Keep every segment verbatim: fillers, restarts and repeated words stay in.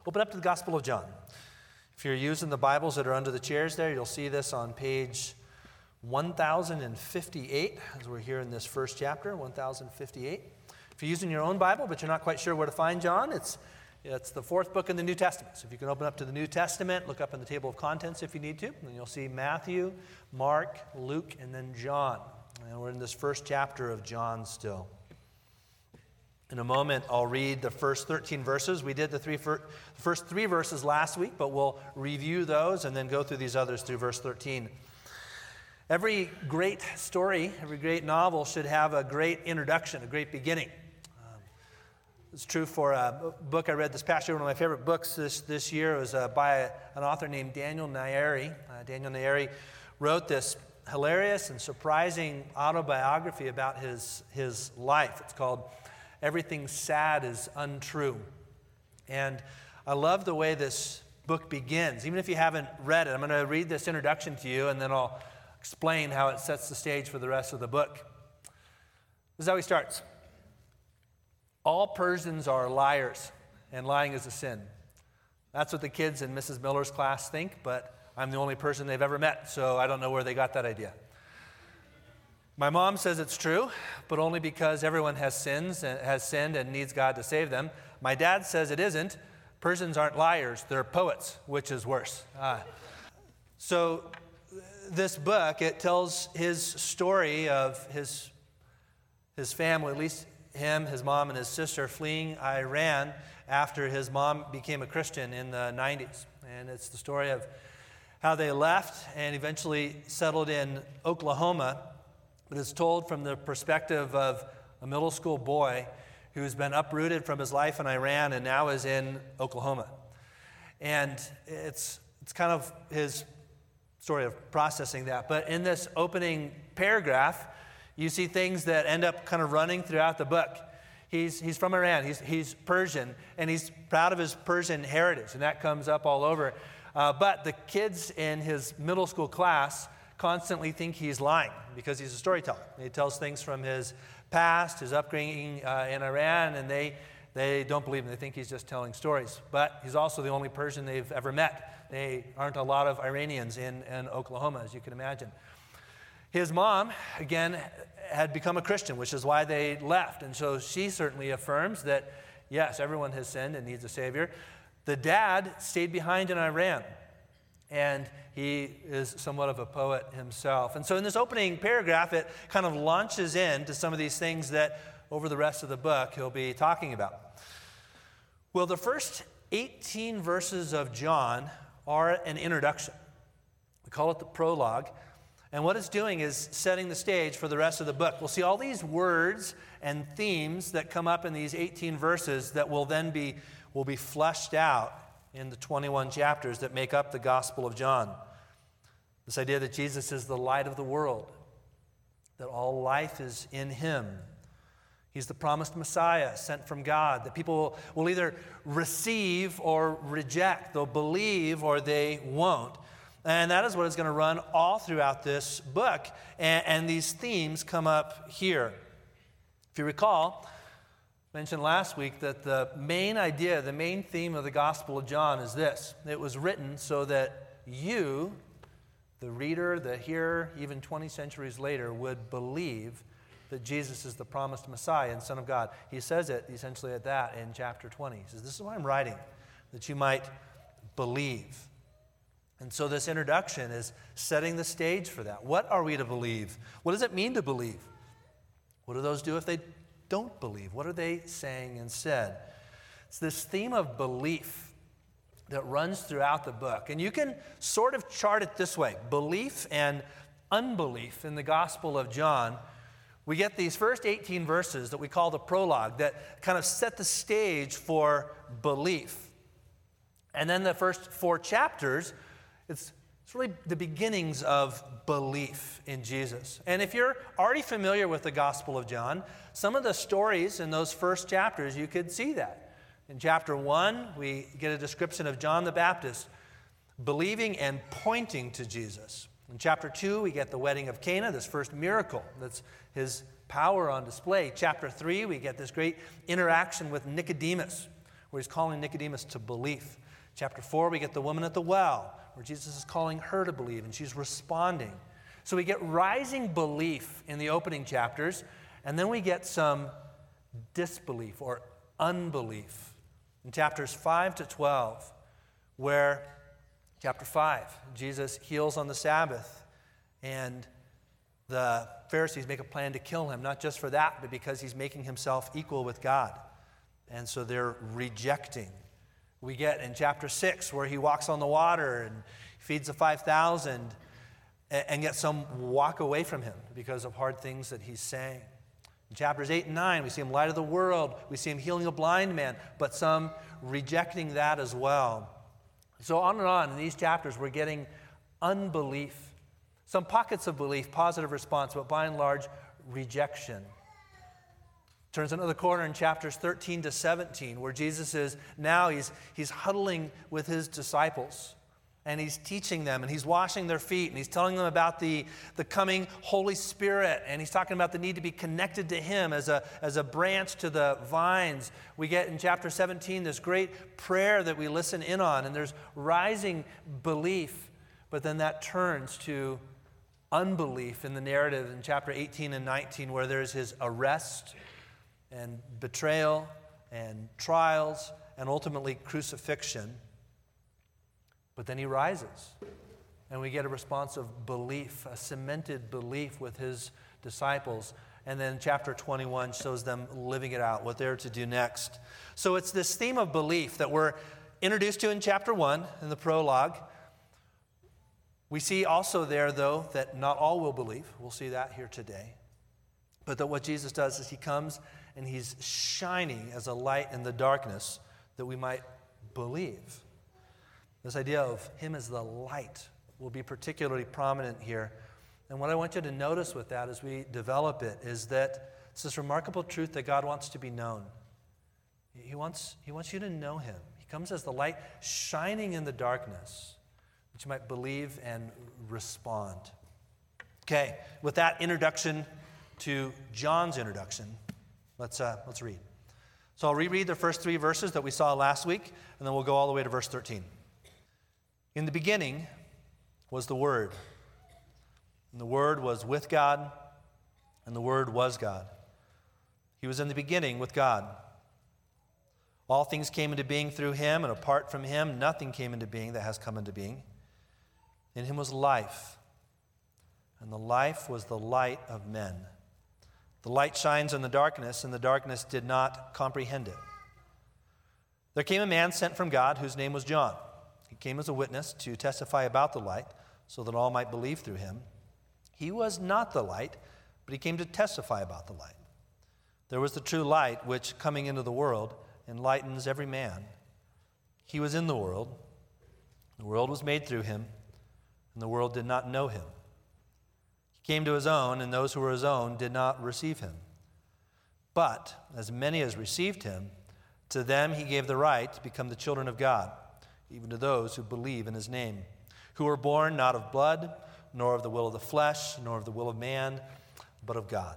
Open up to the Gospel of John. If you're using the Bibles that are under the chairs there, you'll see this on page one thousand fifty-eight, as we're here in this first chapter, one thousand fifty-eight. If you're using your own Bible, but you're not quite sure where to find John, it's it's the fourth book in the New Testament. So if you can open up to the New Testament, look up in the table of contents if you need to, and you'll see Matthew, Mark, Luke, and then John. And we're in this first chapter of John still. In a moment, I'll read the first thirteen verses. We did the three fir- first three verses last week, but we'll review those and then go through these others through verse thirteen. Every great story, every great novel should have a great introduction, a great beginning. Um, it's true for a book I read this past year. One of my favorite books this, this year was uh, by a, an author named Daniel Nayeri. Uh, Daniel Nayeri wrote this hilarious and surprising autobiography about his, his life. It's called Everything Sad is Untrue. And I love the way this book begins. Even if you haven't read it, I'm going to read this introduction to you, and then I'll explain how it sets the stage for the rest of the book. This is how he starts. All Persians are liars, and lying is a sin. That's what the kids in Missus Miller's class think, but I'm the only Persian they've ever met, so I don't know where they got that idea. My mom says it's true, but only because everyone has sins and has sinned and needs God to save them. My dad says it isn't. Persians aren't liars, they're poets, which is worse. Ah. So this book, it tells his story of his, his family, at least him, his mom, and his sister fleeing Iran after his mom became a Christian in the nineties. And it's the story of how they left and eventually settled in Oklahoma. But it's told from the perspective of a middle school boy who's been uprooted from his life in Iran and now is in Oklahoma. And it's it's kind of his story of processing that. But in this opening paragraph, you see things that end up kind of running throughout the book. He's he's from Iran. He's he's Persian, and he's proud of his Persian heritage, and that comes up all over. Uh, but the kids in his middle school class constantly think he's lying because he's a storyteller. He tells things from his past, his upbringing uh, in Iran, and they they don't believe him. They think he's just telling stories. But he's also the only Persian they've ever met. They aren't a lot of Iranians in, in Oklahoma, as you can imagine. His mom, again, had become a Christian, which is why they left. And so she certainly affirms that, yes, everyone has sinned and needs a Savior. The dad stayed behind in Iran, and he is somewhat of a poet himself. And so in this opening paragraph, it kind of launches into some of these things that over the rest of the book he'll be talking about. Well, the first eighteen verses of John are an introduction. We call it the prologue. And what it's doing is setting the stage for the rest of the book. We'll see all these words and themes that come up in these eighteen verses that will then be, will be fleshed out in the twenty-one chapters that make up the Gospel of John. This idea that Jesus is the light of the world, that all life is in him. He's the promised Messiah sent from God, that people will either receive or reject. They'll believe or they won't. And that is what is going to run all throughout this book. And, and these themes come up here. If you recall, I mentioned last week that the main idea, the main theme of the Gospel of John is this. It was written so that you, the reader, the hearer, even twenty centuries later, would believe that Jesus is the promised Messiah and Son of God. He says it essentially at that in chapter twenty. He says, this is why I'm writing, that you might believe. And so this introduction is setting the stage for that. What are we to believe? What does it mean to believe? What do those do if they don't believe? What are they saying instead? It's this theme of belief that runs throughout the book. And you can sort of chart it this way. Belief and unbelief in the Gospel of John. We get these first eighteen verses that we call the prologue that kind of set the stage for belief. And then the first four chapters, it's, it's really the beginnings of belief in Jesus. And if you're already familiar with the Gospel of John, some of the stories in those first chapters, you could see that. In chapter one, we get a description of John the Baptist believing and pointing to Jesus. In chapter two, we get the wedding of Cana, this first miracle. That's his power on display. Chapter three, we get this great interaction with Nicodemus, where he's calling Nicodemus to belief. Chapter four, we get the woman at the well, where Jesus is calling her to believe, and she's responding. So we get rising belief in the opening chapters, and then we get some disbelief or unbelief in chapters five to twelve, where chapter five, Jesus heals on the Sabbath, and the Pharisees make a plan to kill him, not just for that, but because he's making himself equal with God. And so they're rejecting. We get in chapter six where he walks on the water and feeds the five thousand, and yet some walk away from him because of hard things that he's saying. In chapters eight and nine, we see him light of the world. We see him healing a blind man, but some rejecting that as well. So on and on in these chapters, we're getting unbelief. Some pockets of belief, positive response, but by and large, rejection. Turns another corner in chapters thirteen to seventeen, where Jesus is now, he's, he's huddling with his disciples, and he's teaching them, and he's washing their feet, and he's telling them about the, the coming Holy Spirit, and he's talking about the need to be connected to him as a, as a branch to the vines. We get in chapter seventeen this great prayer that we listen in on, and there's rising belief, but then that turns to unbelief in the narrative in chapter eighteen and nineteen, where there's his arrest and betrayal and trials and ultimately crucifixion. But then he rises, and we get a response of belief, a cemented belief with his disciples. And then chapter twenty-one shows them living it out, what they're to do next. So it's this theme of belief that we're introduced to in chapter one, in the prologue. We see also there, though, that not all will believe. We'll see that here today. But that what Jesus does is he comes and he's shining as a light in the darkness that we might believe. This idea of him as the light will be particularly prominent here. And what I want you to notice with that as we develop it is that it's this remarkable truth that God wants to be known. He wants, he wants you to know him. He comes as the light shining in the darkness, that you might believe and respond. Okay, with that introduction to John's introduction, let's, uh, let's read. So I'll reread the first three verses that we saw last week, and then we'll go all the way to verse thirteen. In the beginning was the Word, and the Word was with God, and the Word was God. He was in the beginning with God. All things came into being through him, and apart from him, nothing came into being that has come into being. In him was life, and the life was the light of men. The light shines in the darkness, and the darkness did not comprehend it. There came a man sent from God whose name was John. He came as a witness to testify about the light, so that all might believe through him. He was not the light, but he came to testify about the light. There was the true light, which, coming into the world, enlightens every man. He was in the world. The world was made through him, and the world did not know him. He came to his own, and those who were his own did not receive him. But as many as received him, to them he gave the right to become the children of God, even to those who believe in his name, who were born not of blood, nor of the will of the flesh, nor of the will of man, but of God.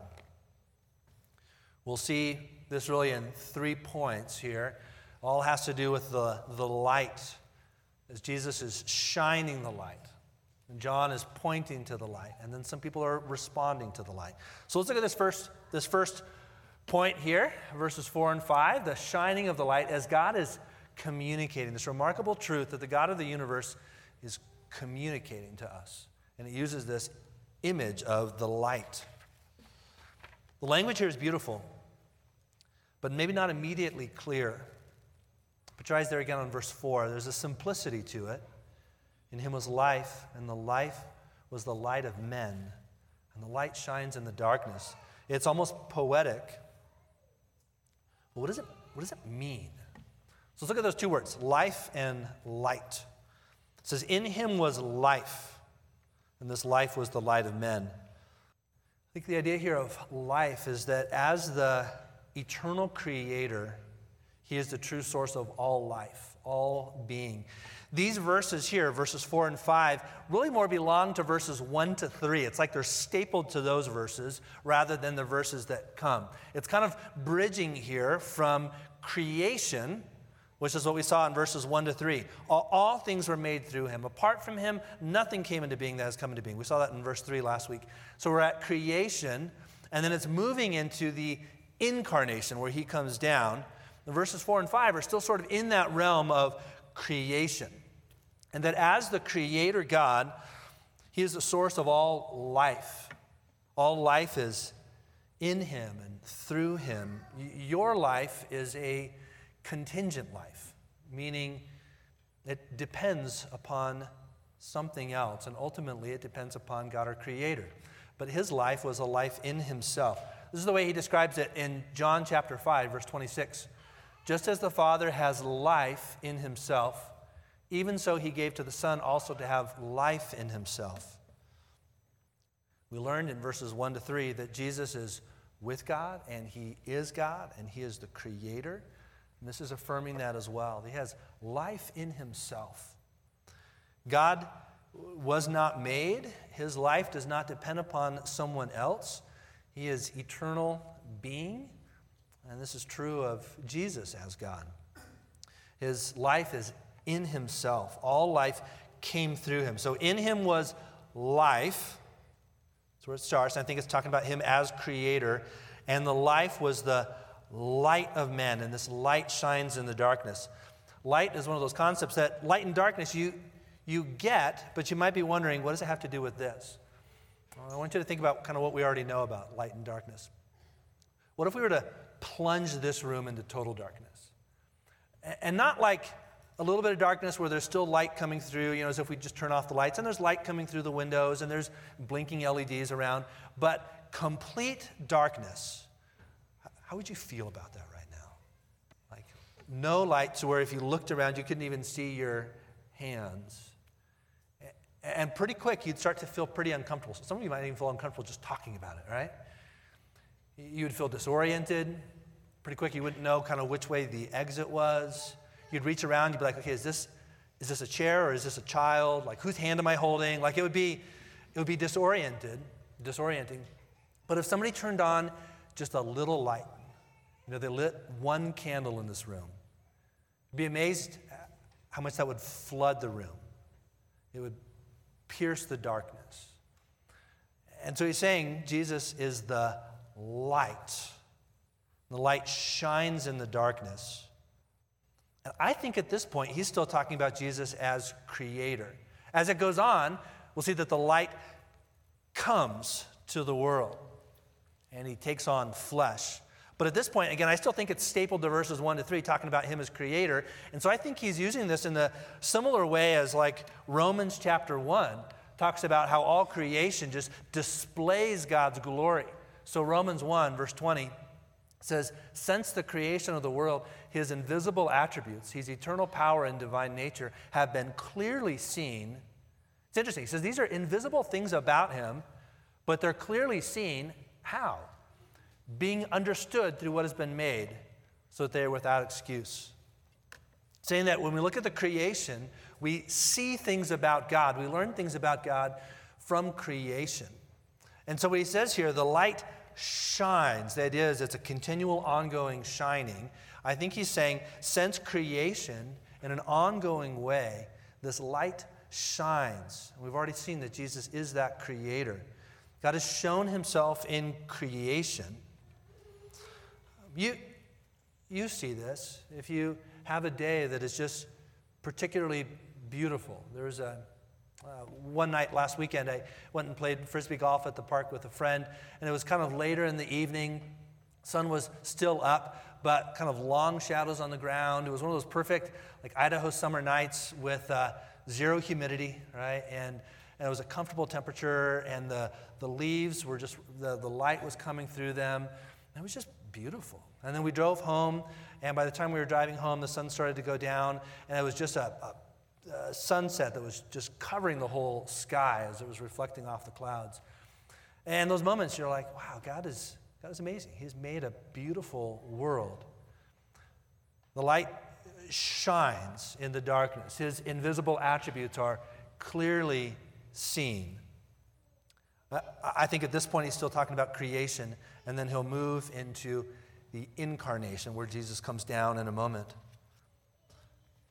We'll see this really in three points here. All has to do with the, the light, as Jesus is shining the light. And John is pointing to the light, and then some people are responding to the light. So let's look at this first, this first point here, verses four and five, the shining of the light, as God is communicating this remarkable truth that the God of the universe is communicating to us. And it uses this image of the light. The language here is beautiful, but maybe not immediately clear. Put your eyes there again on verse four. There's a simplicity to it. In him was life, and the life was the light of men. And the light shines in the darkness. It's almost poetic. But what does it, what does it mean? So let's look at those two words, life and light. It says, in him was life, and this life was the light of men. I think the idea here of life is that as the eternal creator, he is the true source of all life, all being. These verses here, verses four and five, really more belong to verses one to three. It's like they're stapled to those verses rather than the verses that come. It's kind of bridging here from creation, which is what we saw in verses one to three. All, all things were made through him. Apart from him, nothing came into being that has come into being. We saw that in verse three last week. So we're at creation, and then it's moving into the incarnation where he comes down. The verses four and five are still sort of in that realm of creation. And that as the creator God, he is the source of all life. All life is in him and through him. Your life is a contingent life, meaning it depends upon something else, and ultimately it depends upon God, our creator. But his life was a life in himself. This is the way he describes it in John chapter five, verse twenty-six. Just as the Father has life in himself, even so he gave to the Son also to have life in himself. We learned in verses one to three that Jesus is with God, and he is God, and he is the creator. And this is affirming that as well. He has life in himself. God was not made. His life does not depend upon someone else. He is eternal being, and this is true of Jesus as God. His life is in himself. All life came through him. So in him was life. That's where it starts. I think it's talking about him as creator. And the life was the light of men, and this light shines in the darkness. Light is one of those concepts that light and darkness you, you get, but you might be wondering, what does it have to do with this? Well, I want you to think about kind of what we already know about light and darkness. What if we were to plunge this room into total darkness? And not like a little bit of darkness where there's still light coming through, you know, as if we just turn off the lights, and there's light coming through the windows, and there's blinking L E Ds around, but complete darkness. How would you feel about that right now? Like no light to where if you looked around, you couldn't even see your hands. And pretty quick, you'd start to feel pretty uncomfortable. So some of you might even feel uncomfortable just talking about it, right? You would feel disoriented. Pretty quick, you wouldn't know kind of which way the exit was. You'd reach around, you'd be like, okay, is this is this a chair or is this a child? Like, whose hand am I holding? Like, it would be it would be disoriented, disorienting. But if somebody turned on just a little light, you know, they lit one candle in this room, you'd be amazed how much that would flood the room. It would pierce the darkness. And so he's saying Jesus is the light. The light shines in the darkness. And I think at this point, he's still talking about Jesus as creator. As it goes on, we'll see that the light comes to the world, and he takes on flesh. But at this point, again, I still think it's stapled to verses one to three, talking about him as creator. And so I think he's using this in the similar way as like Romans chapter one talks about how all creation just displays God's glory. So Romans one, verse twenty, says, since the creation of the world, his invisible attributes, his eternal power and divine nature have been clearly seen. It's interesting. He says these are invisible things about him, but they're clearly seen. How? Being understood through what has been made, so that they are without excuse. Saying that when we look at the creation, we see things about God. We learn things about God from creation. And so what he says here, the light shines. That is, it's a continual, ongoing shining. I think he's saying, since creation, in an ongoing way, this light shines. And we've already seen that Jesus is that creator. God has shown himself in creation. You, you see this if you have a day that is just particularly beautiful. There was a uh, one night last weekend, I went and played Frisbee golf at the park with a friend, and it was kind of later in the evening. Sun was still up, but kind of long shadows on the ground. It was one of those perfect, like Idaho summer nights with uh, zero humidity, right? And, and it was a comfortable temperature, and the, the leaves were just, the, the light was coming through them. And it was just beautiful. And then we drove home, and by the time we were driving home, the sun started to go down, and it was just a, a, a sunset that was just covering the whole sky as it was reflecting off the clouds. And those moments, you're like, wow, God is, God is amazing. He's made a beautiful world. The light shines in the darkness. His invisible attributes are clearly seen. I think at this point he's still talking about creation, and then he'll move into the incarnation where Jesus comes down in a moment.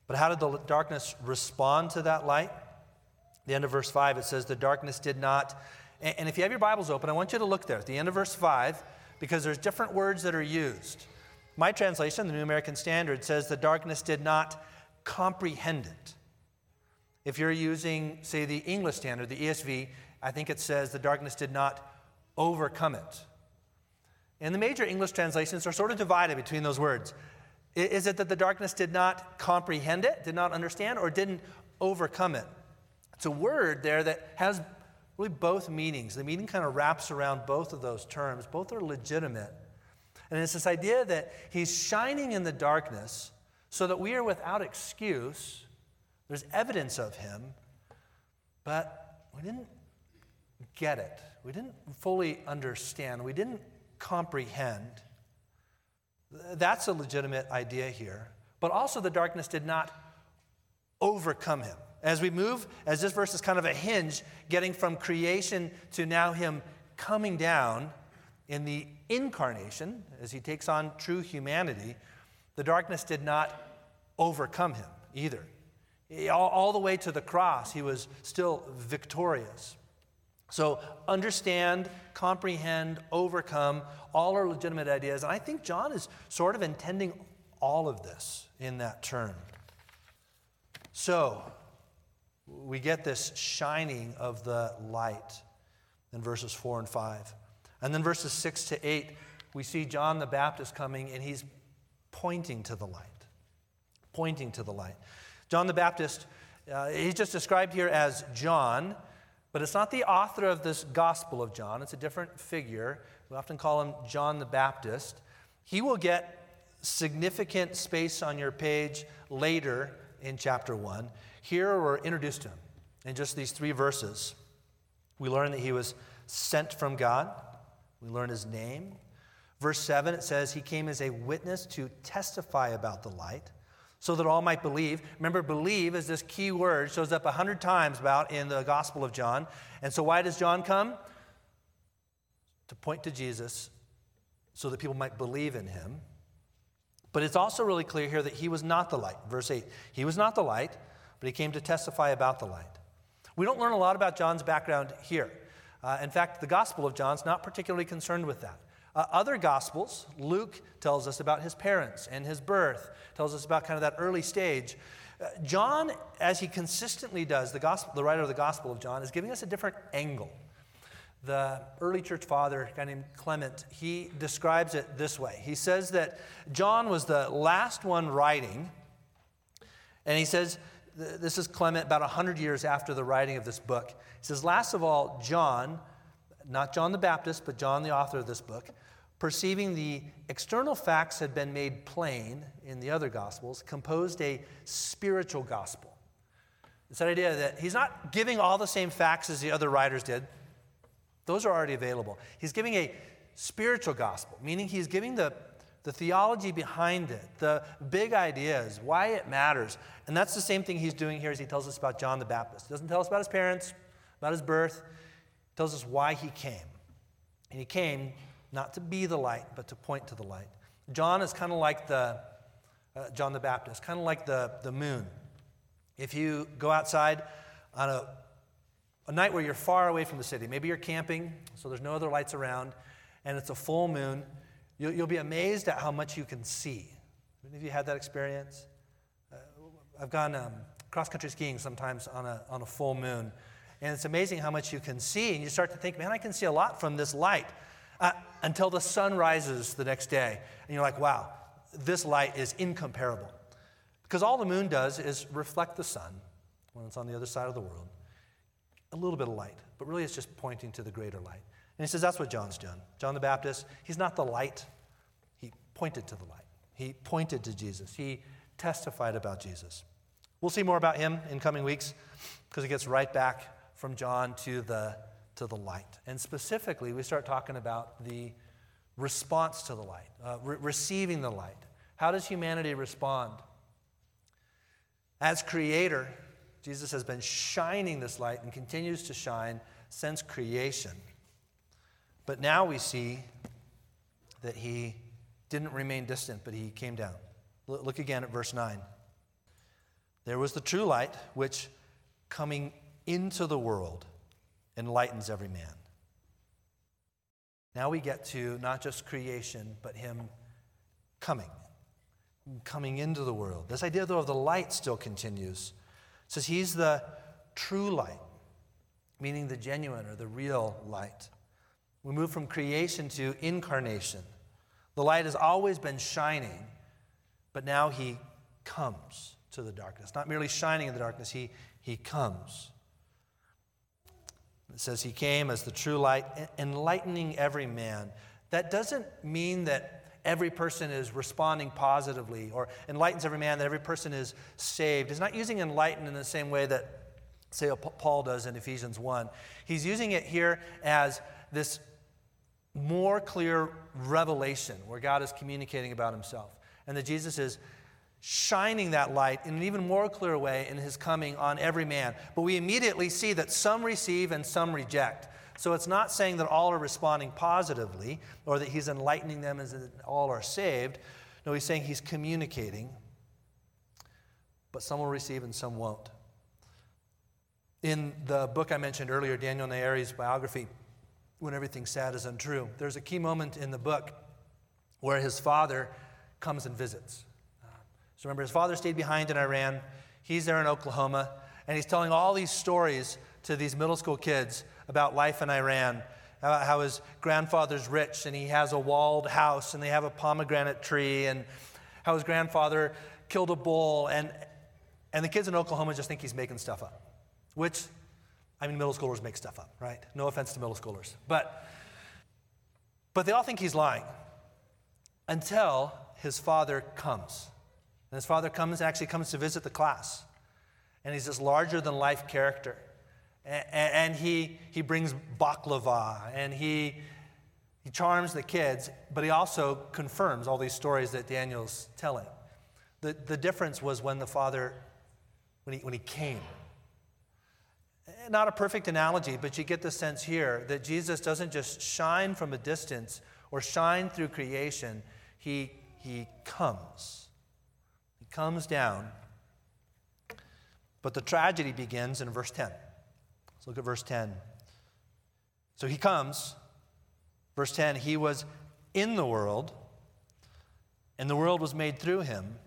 But how did the darkness respond to that light? At the end of verse five, it says the darkness did not. And if you have your Bibles open, I want you to look there at the end of verse five, because there's different words that are used. My translation, the New American Standard, says the darkness did not comprehend it. If you're using, say, the English Standard, the E S V, I think it says the darkness did not overcome it. And the major English translations are sort of divided between those words. Is it that the darkness did not comprehend it, did not understand, or didn't overcome it? It's a word there that has really both meanings. The meaning kind of wraps around both of those terms. Both are legitimate. And it's this idea that he's shining in the darkness so that we are without excuse. There's evidence of him, but we didn't get it. We didn't fully understand. We didn't comprehend. That's a legitimate idea here. But also the darkness did not overcome him. As we move, as this verse is kind of a hinge, getting from creation to now him coming down in the incarnation, as he takes on true humanity, the darkness did not overcome him either. All, all the way to the cross, he was still victorious. So understand, comprehend, overcome, all are legitimate ideas. And I think John is sort of intending all of this in that term. So we get this shining of the light in verses four and five. And then verses six to eight, we see John the Baptist coming, and he's pointing to the light. Pointing to the light. John the Baptist, uh, he's just described here as John, but it's not the author of this Gospel of John. It's a different figure. We often call him John the Baptist. He will get significant space on your page later in chapter one. Here we're introduced to him in just these three verses. We learn that he was sent from God. We learn his name. Verse seven, it says he came as a witness to testify about the light, so that all might believe. Remember, believe is this key word, shows up a hundred times about in the Gospel of John. And so why does John come? To point to Jesus so that people might believe in him. But it's also really clear here that he was not the light. Verse eight, he was not the light, but he came to testify about the light. We don't learn a lot about John's background here. Uh, in fact, the Gospel of John's not particularly concerned with that. Uh, other Gospels, Luke tells us about his parents and his birth, tells us about kind of that early stage. Uh, John, as he consistently does, the gospel, the writer of the Gospel of John, is giving us a different angle. The early church father, a guy named Clement, he describes it this way. He says that John was the last one writing, and he says, this is Clement about one hundred years after the writing of this book. He says, last of all, John, not John the Baptist, but John, the author of this book, perceiving the external facts had been made plain in the other Gospels, composed a spiritual gospel. It's that idea that he's not giving all the same facts as the other writers did. Those are already available. He's giving a spiritual gospel, meaning he's giving the, the theology behind it, the big ideas, why it matters. And that's the same thing he's doing here as he tells us about John the Baptist. He doesn't tell us about his parents, about his birth. He tells us why he came. And he came not to be the light, but to point to the light. John is kind of like the, uh, John the Baptist, kind of like the, the moon. If you go outside on a, a night where you're far away from the city, maybe you're camping, so there's no other lights around, and it's a full moon, you'll, you'll be amazed at how much you can see. Any of you had that experience? Uh, I've gone um, cross-country skiing sometimes on a, on a full moon, and it's amazing how much you can see, and you start to think, man, I can see a lot from this light. Uh, until the sun rises the next day. And you're like, wow, this light is incomparable. Because all the moon does is reflect the sun when it's on the other side of the world. A little bit of light, but really it's just pointing to the greater light. And he says that's what John's done. John the Baptist, he's not the light. He pointed to the light. He pointed to Jesus. He testified about Jesus. We'll see more about him in coming weeks because he gets right back from John to the to the light. And specifically, we start talking about the response to the light, uh, re- receiving the light. How does humanity respond? As creator, Jesus has been shining this light and continues to shine since creation. But now we see that he didn't remain distant, but he came down. L- look again at verse nine. There was the true light, which coming into the world enlightens every man. Now we get to not just creation, but him coming, coming into the world. This idea, though, of the light still continues. It says he's the true light, meaning the genuine or the real light. We move from creation to incarnation. The light has always been shining, but now he comes to the darkness. Not merely shining in the darkness, he, he comes. It says he came as the true light, enlightening every man. That doesn't mean that every person is responding positively or enlightens every man, that every person is saved. It's not using enlighten in the same way that, say, Paul does in Ephesians one. He's using it here as this more clear revelation where God is communicating about himself. And that Jesus is shining that light in an even more clear way in his coming on every man. But we immediately see that some receive and some reject. So it's not saying that all are responding positively or that he's enlightening them as that all are saved. No, he's saying he's communicating, but some will receive and some won't. In the book I mentioned earlier, Daniel Nayeri's biography, When Everything Sad is Untrue, there's a key moment in the book where his father comes and visits. So remember, his father stayed behind in Iran. He's there in Oklahoma, and he's telling all these stories to these middle school kids about life in Iran, about how his grandfather's rich, and he has a walled house, and they have a pomegranate tree, and how his grandfather killed a bull, and, and the kids in Oklahoma just think he's making stuff up, which, I mean, middle schoolers make stuff up, right? No offense to middle schoolers. But, but they all think he's lying until his father comes. And his father comes, actually comes to visit the class. And he's this larger-than-life character. And, and he, he brings baklava, and he, he charms the kids, but he also confirms all these stories that Daniel's telling. The, the difference was when the father, when he, when he came. Not a perfect analogy, but you get the sense here that Jesus doesn't just shine from a distance or shine through creation. He, he comes. He comes down. But the tragedy begins in verse ten. Let's look at verse ten. So he comes. Verse ten, he was in the world, and the world was made through him,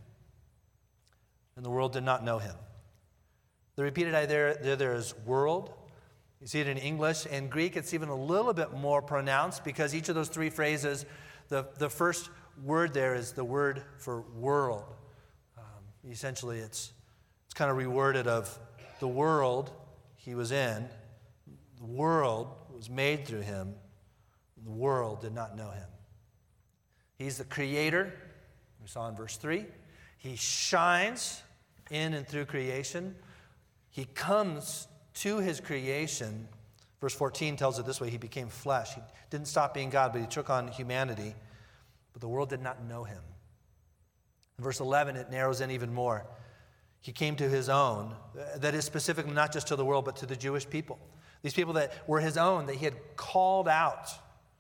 and the world did not know him. The repeated idea there, there, there is world. You see it in English. In Greek, it's even a little bit more pronounced because each of those three phrases, the, the first word there is the word for world. Um, essentially, it's, it's kind of reworded of the world he was in. The world was made through him. The world did not know him. He's the creator. We saw in verse three. He shines in and through creation. He comes to his creation. Verse fourteen tells it this way: he became flesh. He didn't stop being God, but he took on humanity. But the world did not know him. In verse eleven, it narrows in even more. He came to his own. That is specifically not just to the world, but to the Jewish people. These people that were his own, that he had called out.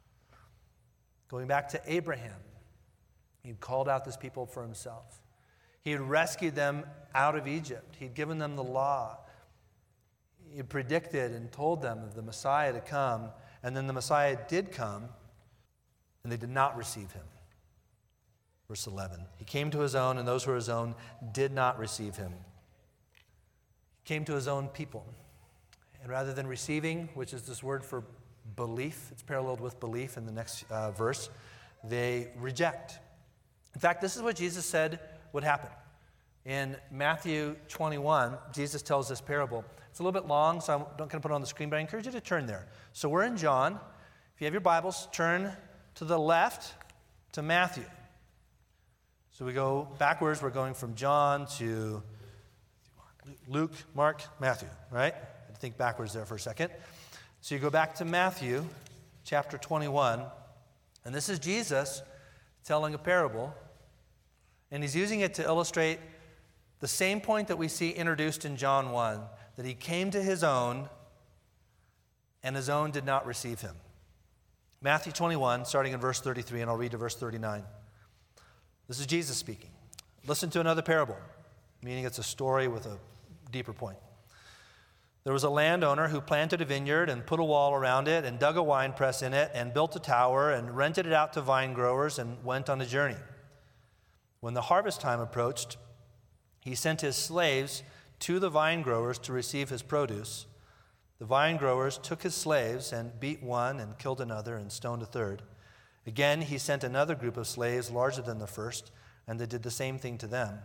Going back to Abraham, he had called out this people for himself. He had rescued them out of Egypt. He'd given them the law. He had predicted and told them of the Messiah to come, and then the Messiah did come, and they did not receive him. Verse eleven, he came to his own, and those who were his own did not receive him. He came to his own people. And rather than receiving, which is this word for belief, it's paralleled with belief in the next uh, verse, they reject. In fact, this is what Jesus said would happen. In Matthew twenty-one, Jesus tells this parable. It's a little bit long, so I'm not going to put it on the screen, but I encourage you to turn there. So we're in John. If you have your Bibles, turn to the left to Matthew. So we go backwards. We're going from John to Luke, Mark, Matthew, right? I had to think backwards there for a second. So you go back to Matthew chapter twenty-one, and this is Jesus telling a parable, and he's using it to illustrate the same point that we see introduced in John one, that he came to his own, and his own did not receive him. Matthew twenty-one, starting in verse thirty-three, and I'll read to verse thirty-nine. This is Jesus speaking. Listen to another parable. meaning it's a story with a deeper point. There was a landowner who planted a vineyard and put a wall around it and dug a wine press in it and built a tower and rented it out to vine growers and went on a journey. When the harvest time approached, he sent his slaves to the vine growers to receive his produce. The vine growers took his slaves and beat one and killed another and stoned a third. Again, he sent another group of slaves larger than the first, and they did the same thing to them.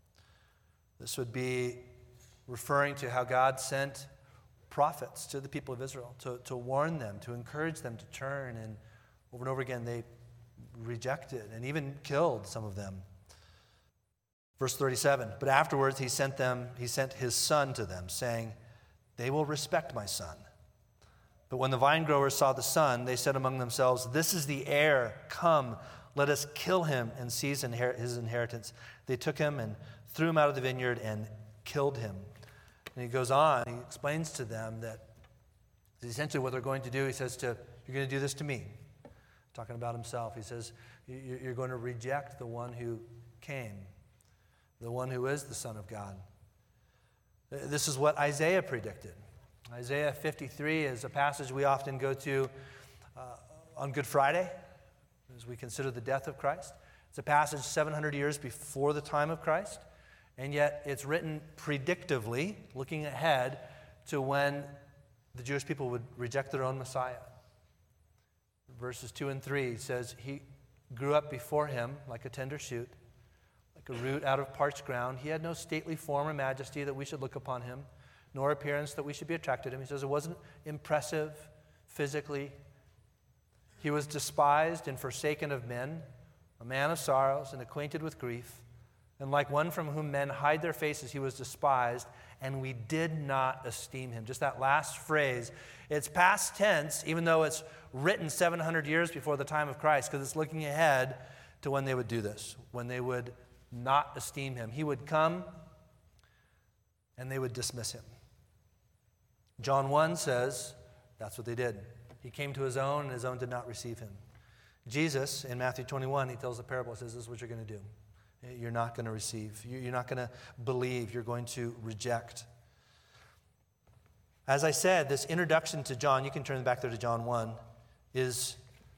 This would be referring to how God sent prophets to the people of Israel to, to warn them, to encourage them to turn, and over and over again they rejected and even killed some of them. Verse thirty-seven, but afterwards he sent them, he sent his son to them, saying, "They will respect my son." But when the vine growers saw the son, they said among themselves, "This is the heir. Come, let us kill him and seize his inheritance." They took him and threw him out of the vineyard and killed him. And he goes on, he explains to them that essentially what they're going to do, he says to, "You're going to do this to me." Talking about himself, he says, "You're going to reject the one who came, the one who is the Son of God." This is what Isaiah predicted. Isaiah fifty-three is a passage we often go to uh, on Good Friday as we consider the death of Christ. It's a passage seven hundred years before the time of Christ, and yet it's written predictively, looking ahead to when the Jewish people would reject their own Messiah. Verses two and three says, "He grew up before him like a tender shoot, like a root out of parched ground. He had no stately form or majesty that we should look upon him, nor appearance that we should be attracted to him." He says it wasn't impressive physically. He was despised and forsaken of men, a man of sorrows and acquainted with grief. And like one from whom men hide their faces, he was despised, and we did not esteem him. Just that last phrase, it's past tense, even though it's written seven hundred years before the time of Christ, because it's looking ahead to when they would do this, when they would not esteem him. He would come, and they would dismiss him. John one says that's what they did. He came to his own, and his own did not receive him. Jesus, in Matthew twenty-one, he tells the parable, he says, "This is what you're going to do. You're not going to receive. You're not going to believe. You're going to reject." As I said, this introduction to John, you can turn back there to John one, is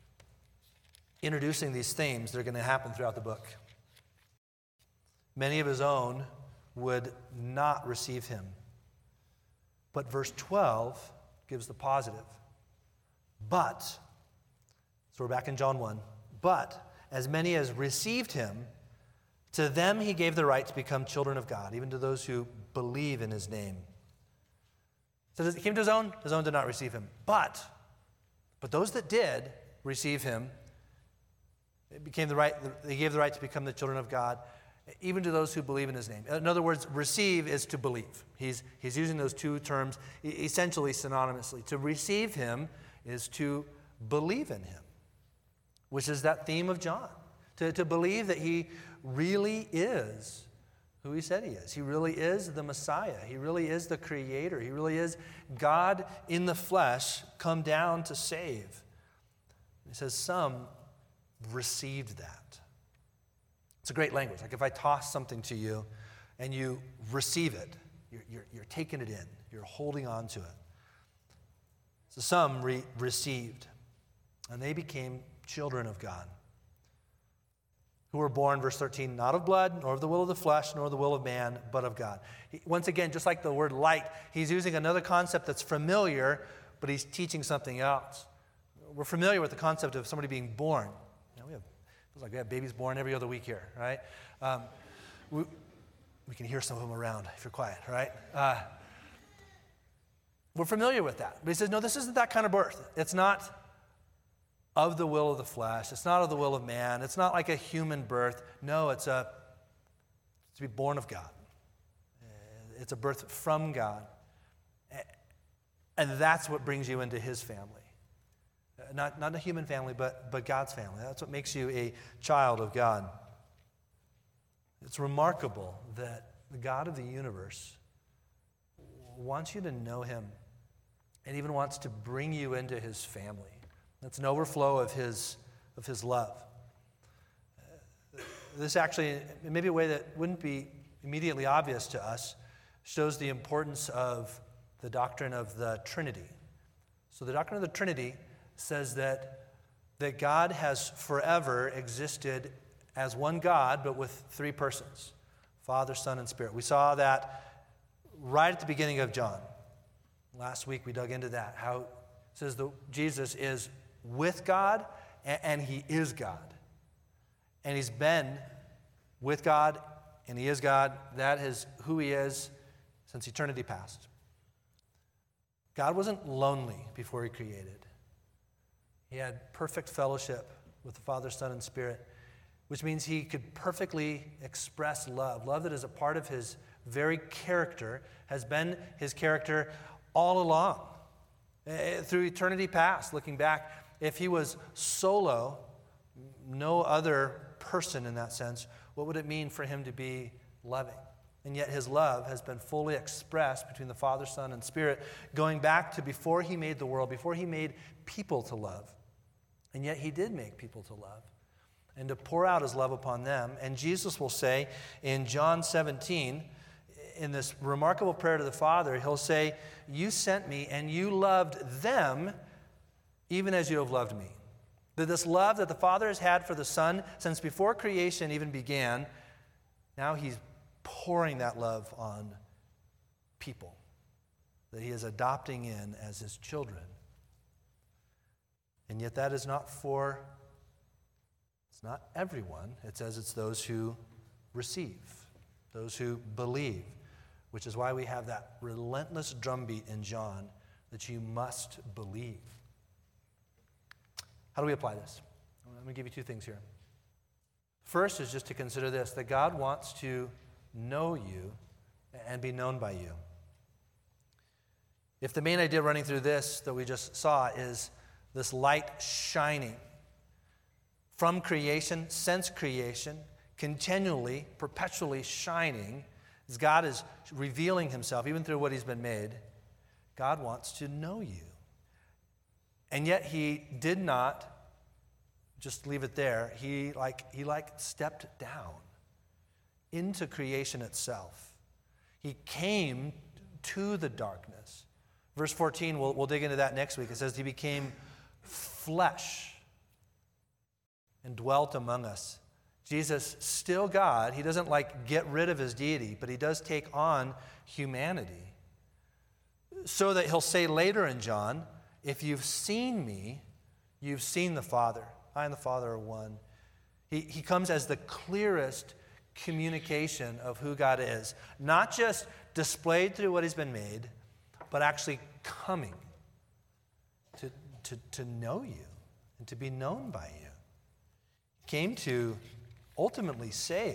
introducing these themes that are going to happen throughout the book. Many of his own would not receive him. But verse twelve gives the positive. But, so we're back in John one, but as many as received him, to them he gave the right to become children of God, even to those who believe in his name. So he came to his own, his own did not receive him. But, but those that did receive him, it became the right, they gave the right to become the children of God, even to those who believe in his name. In other words, receive is to believe. He's, he's using those two terms essentially synonymously. To receive him is to believe in him, which is that theme of John. To, to believe that he really is who he said he is. He really is the Messiah. He really is the Creator. He really is God in the flesh come down to save. He says some received that. It's a great language. Like if I toss something to you and you receive it, you're, you're, you're taking it in. You're holding on to it. So some re- received, and they became children of God, who were born, verse thirteen, not of blood, nor of the will of the flesh, nor the will of man, but of God. He, once again, just like the word light, he's using another concept that's familiar, but he's teaching something else. We're familiar with the concept of somebody being born. You know, we have, feels like we have babies born every other week here, right? Um, we, we can hear some of them around if you're quiet, right? Uh, we're familiar with that. But he says, no, this isn't that kind of birth. It's not of the will of the flesh. It's not of the will of man. It's not like a human birth. No, it's a to be born of God. It's a birth from God. And that's what brings you into his family. Not, not a human family, but, but God's family. That's what makes you a child of God. It's remarkable that the God of the universe wants you to know him and even wants to bring you into his family. That's an overflow of his, of his love. Uh, this actually, maybe a way that wouldn't be immediately obvious to us, shows the importance of the doctrine of the Trinity. So the doctrine of the Trinity says that, that God has forever existed as one God, but with three persons, Father, Son, and Spirit. We saw that right at the beginning of John. Last week we dug into that, how it says that Jesus is with God and, and he is God. And he's been with God and he is God. That is who he is since eternity past. God wasn't lonely before he created. He had perfect fellowship with the Father, Son, and Spirit, which means he could perfectly express love. Love that is a part of his very character, has been his character all along. Through eternity past, looking back, if he was solo, no other person in that sense, what would it mean for him to be loving? And yet his love has been fully expressed between the Father, Son, and Spirit, going back to before he made the world, before he made people to love. And yet he did make people to love and to pour out his love upon them. And Jesus will say in John seventeen, in this remarkable prayer to the Father, he'll say, you sent me and you loved them even as you have loved me. That this love that the Father has had for the Son since before creation even began, now he's pouring that love on people that he is adopting in as his children. And yet that is not for, it's not everyone. It says it's those who receive, those who believe, which is why we have that relentless drumbeat in John that you must believe. How do we apply this? I'm going to give you two things here. First is just to consider this, that God wants to know you and be known by you. If the main idea running through this that we just saw is this light shining from creation, since creation, continually, perpetually shining, as God is revealing himself, even through what he's been made, God wants to know you. And yet he did not just leave it there. He like, he like stepped down into creation itself. He came to the darkness. Verse fourteen, we'll, we'll dig into that next week. It says he became flesh and dwelt among us. Jesus, still God, he doesn't like get rid of his deity, but he does take on humanity. So that he'll say later in John, if you've seen me, you've seen the Father. I and the Father are one. He, he comes as the clearest communication of who God is. Not just displayed through what he's been made, but actually coming to, to, to know you and to be known by you. He came to ultimately save.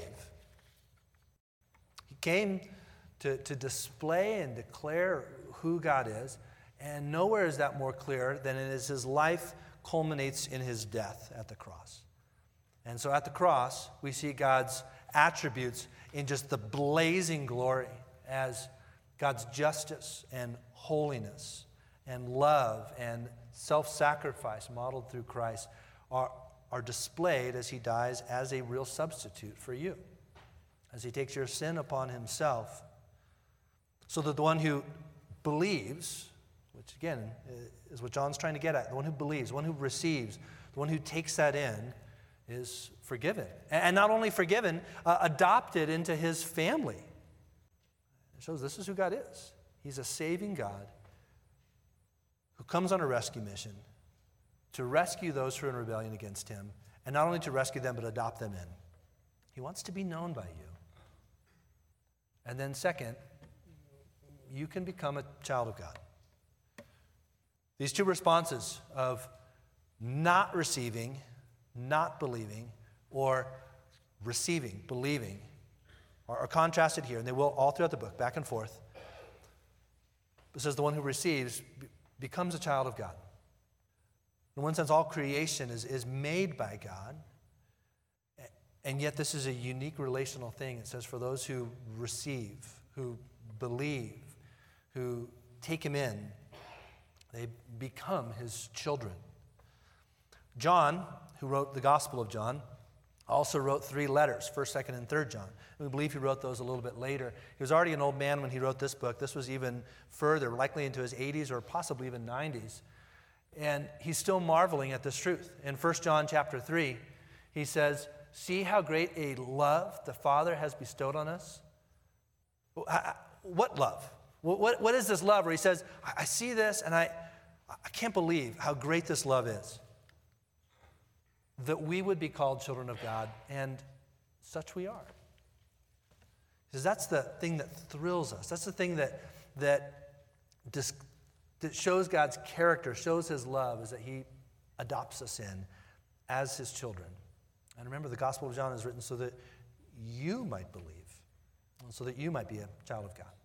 He came to, to display and declare who God is, and nowhere is that more clear than it is his life culminates in his death at the cross. And so at the cross, we see God's attributes in just the blazing glory as God's justice and holiness and love and self-sacrifice modeled through Christ are, are displayed as he dies as a real substitute for you, as he takes your sin upon himself, so that the one who believes, which again is what John's trying to get at, the one who believes, the one who receives, the one who takes that in is forgiven. And not only forgiven, uh, adopted into his family. It shows this is who God is. He's a saving God who comes on a rescue mission to rescue those who are in rebellion against him, and not only to rescue them, but adopt them in. He wants to be known by you. And then second, you can become a child of God. These two responses of not receiving, not believing, or receiving, believing, are, are contrasted here, and they will all throughout the book, back and forth. It says the one who receives be, becomes a child of God. In one sense, all creation is, is made by God, and yet this is a unique relational thing. It says for those who receive, who believe, who take him in, they become his children. John, who wrote the Gospel of John, Also wrote three letters, first, second, and third John. We believe he wrote those a little bit later. He was already an old man when he wrote this book. This was even further, likely into his eighties or possibly even nineties. And he's still marveling at this truth. In First John chapter three, he says, see how great a love the Father has bestowed on us? What love? What, what is this love where he says, I see this and I, I can't believe how great this love is. That we would be called children of God, and such we are. Because that's the thing that thrills us. That's the thing that, that, dis, that shows God's character, shows his love, is that he adopts us in as his children. And remember, the Gospel of John is written so that you might believe, so that you might be a child of God.